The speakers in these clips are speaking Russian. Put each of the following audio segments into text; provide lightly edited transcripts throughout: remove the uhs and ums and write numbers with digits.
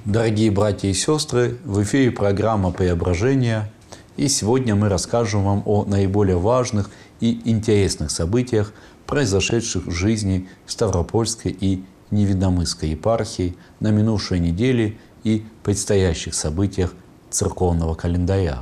Дорогие братья и сестры, в эфире программа «Преображение», и сегодня мы расскажем вам о наиболее важных и интересных событиях, произошедших в жизни Ставропольской и Невинномысской епархии на минувшей неделе и предстоящих событиях церковного календаря.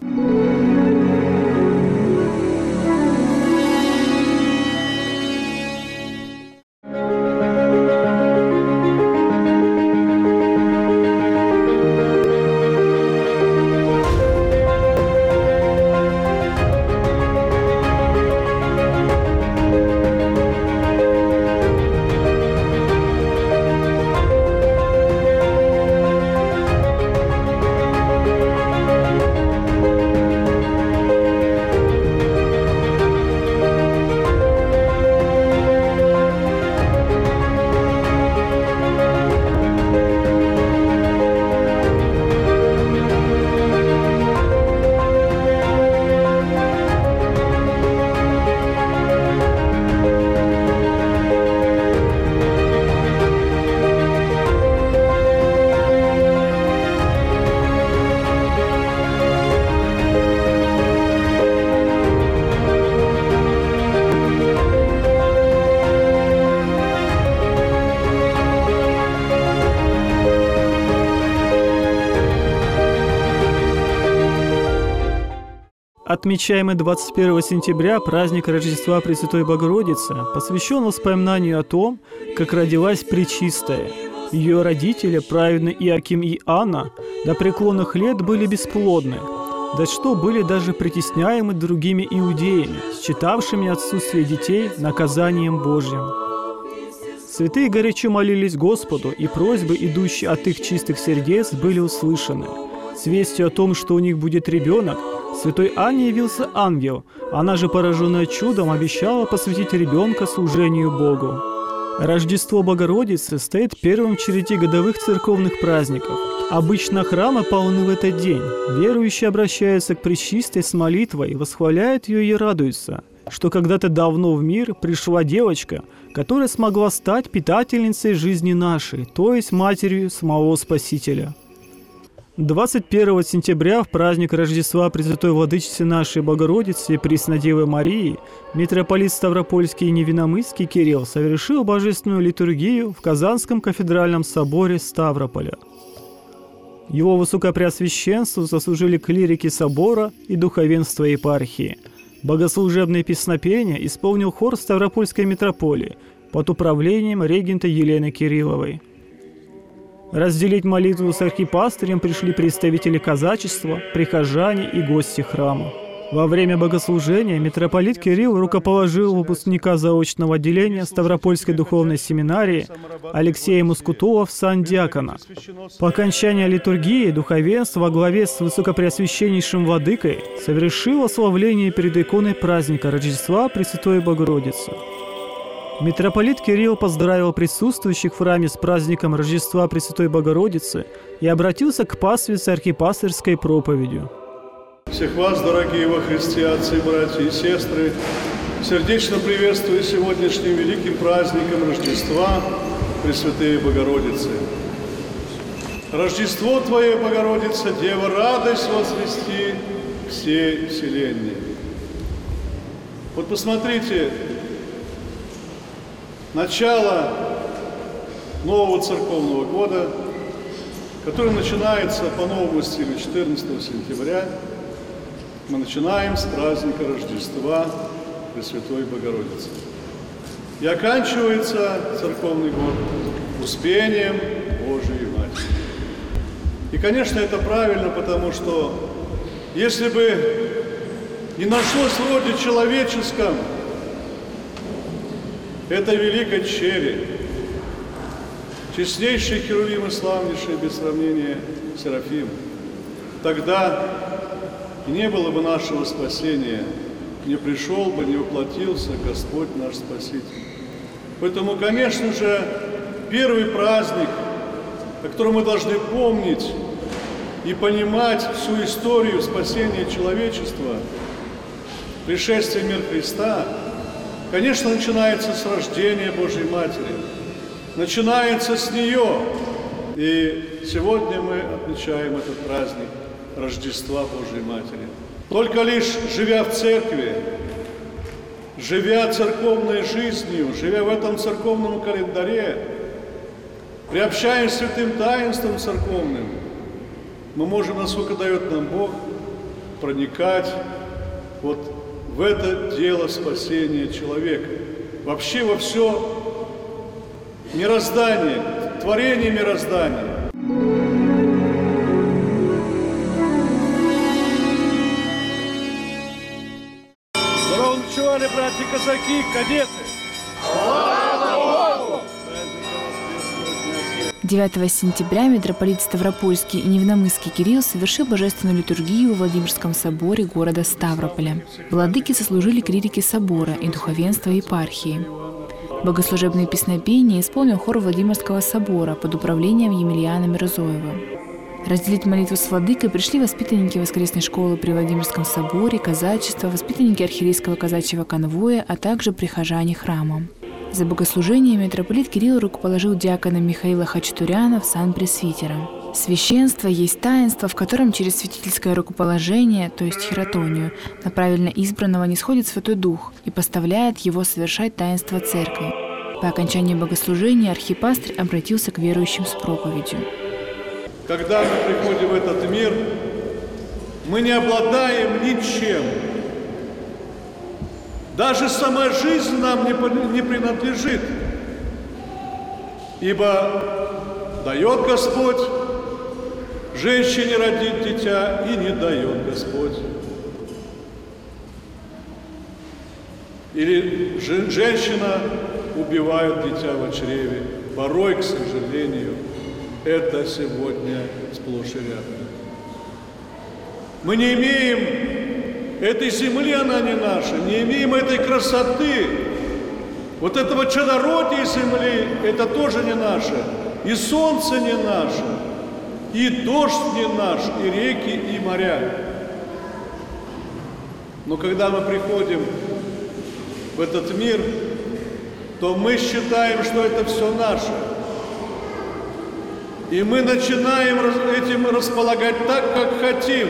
Отмечаемый 21 сентября праздник Рождества Пресвятой Богородицы посвящен воспоминанию о том, как родилась Пречистая. Ее родители, праведный Иоаким и Анна, до преклонных лет были бесплодны, да что были даже притесняемы другими иудеями, считавшими отсутствие детей наказанием Божьим. Святые горячо молились Господу, и просьбы, идущие от их чистых сердец, были услышаны. С вестью о том, что у них будет ребенок, святой Анне явился ангел. Она же, пораженная чудом, обещала посвятить ребенка служению Богу. Рождество Богородицы стоит первым в череде годовых церковных праздников. Обычно храмы полны в этот день. Верующие обращаются к Пречистой с молитвой, восхваляют ее и радуются, что когда-то давно в мир пришла девочка, которая смогла стать питательницей жизни нашей, то есть матерью самого Спасителя. 21 сентября, в праздник Рождества Пресвятой Владычицы нашей Богородицы и Преснодевы Марии, митрополит Ставропольский и Невинномысский Кирилл совершил божественную литургию в Казанском кафедральном соборе Ставрополя. Его высокопреосвященству заслужили клирики собора и духовенство епархии. Богослужебное песнопение исполнил хор Ставропольской митрополии под управлением регента Елены Кирилловой. Разделить молитву с архипастырем пришли представители казачества, прихожане и гости храма. Во время богослужения митрополит Кирилл рукоположил выпускника заочного отделения Ставропольской духовной семинарии Алексея Мускутова в сан диакона. По окончании литургии духовенство во главе с высокопреосвященнейшим владыкой совершило славление перед иконой праздника Рождества Пресвятой Богородицы. Митрополит Кирилл поздравил присутствующих в храме с праздником Рождества Пресвятой Богородицы и обратился к пастве с архипастырской проповедью. Всех вас, дорогие во Христе отцы, братья и сестры, сердечно приветствую сегодняшним великим праздником Рождества Пресвятой Богородицы. Рождество Твое, Богородица, Дева, радость возвести всей вселенной. Вот посмотрите, начало нового церковного года, который начинается по новому стилю 14 сентября, мы начинаем с праздника Рождества Пресвятой Богородицы. И оканчивается церковный год успением Божией Матери. И, конечно, это правильно, потому что если бы не нашлось в роде человеческом этой великой чере, честнейший Херувим и славнейший без сравнения Серафим, тогда и не было бы нашего спасения, не пришел бы, не воплотился Господь наш Спаситель. Поэтому, конечно же, первый праздник, о котором мы должны помнить и понимать всю историю спасения человечества, пришествия в мир Христа, конечно, начинается с рождения Божьей Матери, начинается с нее. И сегодня мы отмечаем этот праздник Рождества Божией Матери. Только лишь живя в церкви, живя церковной жизнью, живя в этом церковном календаре, приобщаясь святым таинством церковным, мы можем, насколько дает нам Бог, проникать вот в это дело спасения человека. Вообще во все мироздание, творение мироздания. Здорово ночевали, братья-казаки, кадеты! 9 сентября митрополит Ставропольский и Невномысский Кирилл совершил божественную литургию в Владимирском соборе города Ставрополя. Владыки сослужили клирики собора и духовенство епархии. Богослужебные песнопения исполнил хор Владимирского собора под управлением Емельяна Мирзоева. Разделить молитву с владыкой пришли воспитанники воскресной школы при Владимирском соборе, казачество, воспитанники архиерейского казачьего конвоя, а также прихожане храма. За богослужение митрополит Кирилл рукоположил диакона Михаила Хачатуряна в сан пресвитера. Священство есть таинство, в котором через святительское рукоположение, то есть хиротонию, на правильно избранного нисходит Святой Дух и поставляет его совершать таинство церкви. По окончании богослужения архипастырь обратился к верующим с проповедью. Когда мы приходим в этот мир, мы не обладаем ничем. Даже сама жизнь нам не принадлежит, ибо дает Господь женщине родить дитя и не дает Господь. Или женщина убивает дитя в чреве. Порой, к сожалению, это сегодня сплошь и рядом. Мы не имеем этой земли, она не наша, не имеем этой красоты. Вот этого чадородия земли, это тоже не наше. И солнце не наше, и дождь не наш, и реки, и моря. Но когда мы приходим в этот мир, то мы считаем, что это все наше. И мы начинаем этим располагать так, как хотим.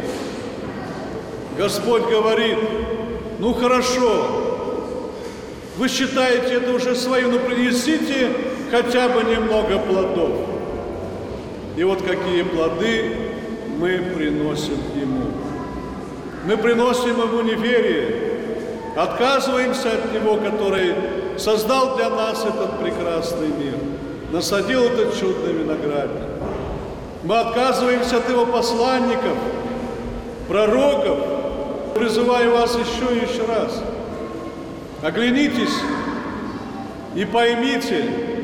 Господь говорит: ну хорошо, вы считаете это уже своим, но принесите хотя бы немного плодов. И вот какие плоды мы приносим Ему. Мы приносим Ему неверие, отказываемся от Него, который создал для нас этот прекрасный мир, насадил этот чудный виноградник. Мы отказываемся от Его посланников, пророков. Призываю вас еще и еще раз. Оглянитесь и поймите,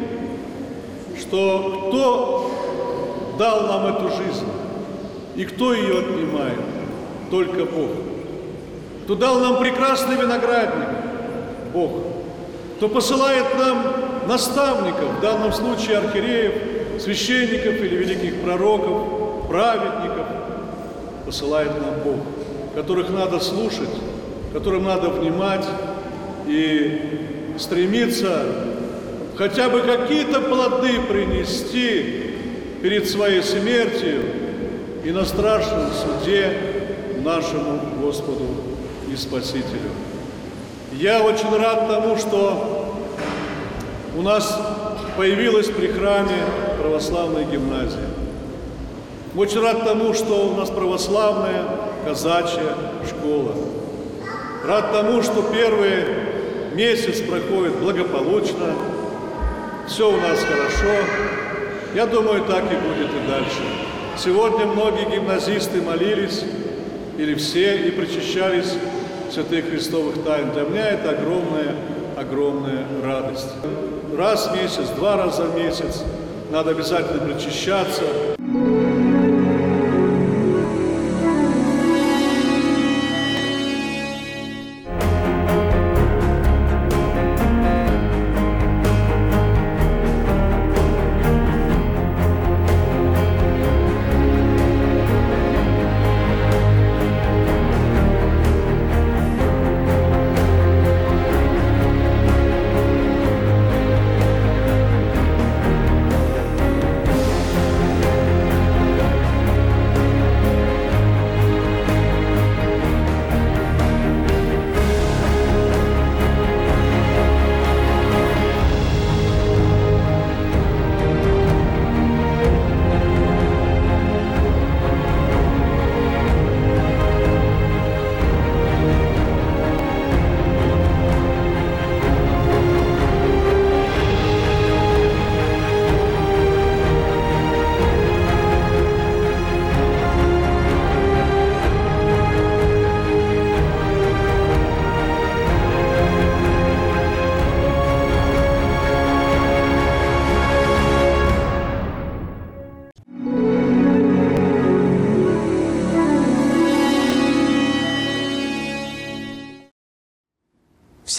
что кто дал нам эту жизнь и кто ее отнимает? Только Бог. Кто дал нам прекрасный виноградник? Бог. Кто посылает нам наставников, в данном случае архиереев, священников или великих пророков, праведников, посылает нам Бог, которых надо слушать, которым надо внимать и стремиться хотя бы какие-то плоды принести перед своей смертью и на страшном суде нашему Господу и Спасителю. Я очень рад тому, что у нас появилась при храме православная гимназия. Очень рад тому, что у нас православная казачья школа. Рад тому, что первый месяц проходит благополучно, все у нас хорошо. Я думаю, так и будет и дальше. Сегодня многие гимназисты молились, или все, и причащались святых христовых тайн. Для меня это огромная радость. Раз в месяц, 2 раза в месяц надо обязательно причащаться.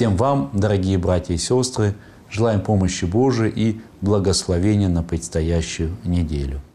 Всем вам, дорогие братья и сестры, желаем помощи Божией и благословения на предстоящую неделю.